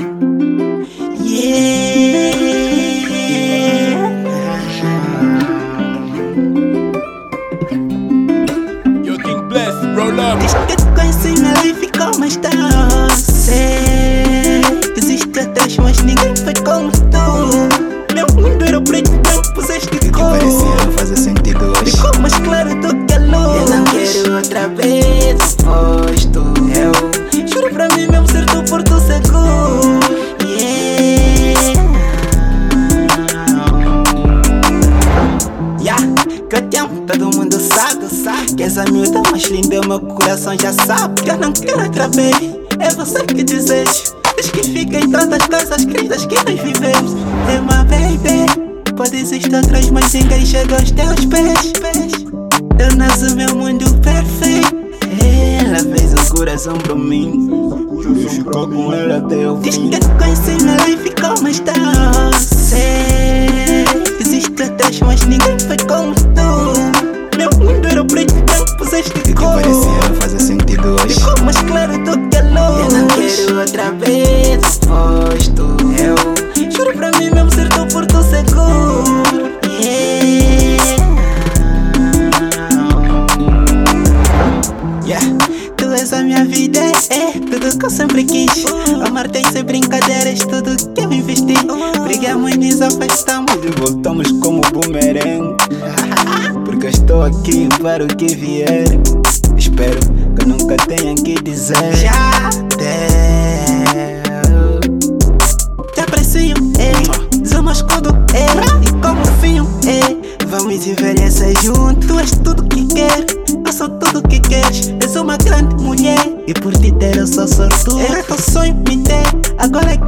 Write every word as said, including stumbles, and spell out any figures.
Yo, King Bless, roll up. Desde que te conheci minha life ficou mais doce. Sei que existe outras, mas ninguém foi como tu. Meu mundo era preto, não puseste de cor. Parecia não fazer sentido hoje. Ficou mais claro do que a luz. Eu não quero outra vez oposto. Eu Juro pra mim mesmo ser tu por tu seguro. Yeah. Yeah, que eu te amo, todo mundo sabe, sabe. Que és a miúda mais linda, o meu coração já sabe. Que eu não quero outra vez, é você que desejo. Diz que fica em todas as coisas queridas que nós vivemos. É uma baby, pode existir outras, mas ninguém chega aos teus pés. Tornas o meu mundo perfeito. Ela fez o coração pra mim e ficou com ela até o fim. Diz que te conheci, minha life ficou mais doce. Sei que existe outras, mas ninguém foi como tu. Meu mundo era preto, não puseste de cor. parecia não fazer sentido hoje. Ficou mais claro do que a luz. Eu não quero outra vez oposto. Eu Juro pra mim mesmo ser tu por tu seguro. Yeah. Yeah. Tu és a minha vida, é tudo que eu sempre quis. Amar-te sem brincadeiras, tudo que eu investi. Brigamos, nos afastamos e voltamos como boomerang. Porque eu estou aqui para o que vier. Espero que nunca tenha que dizer. já deu. Te aprecio, é. Sou meu escudo, é. E como fio, é. Vamos envelhecer juntos. Tu és tudo que quero, eu sou tudo que queres. És uma grande mulher e por te ter eu sou sortudo. Era teu sonho me ter, agora é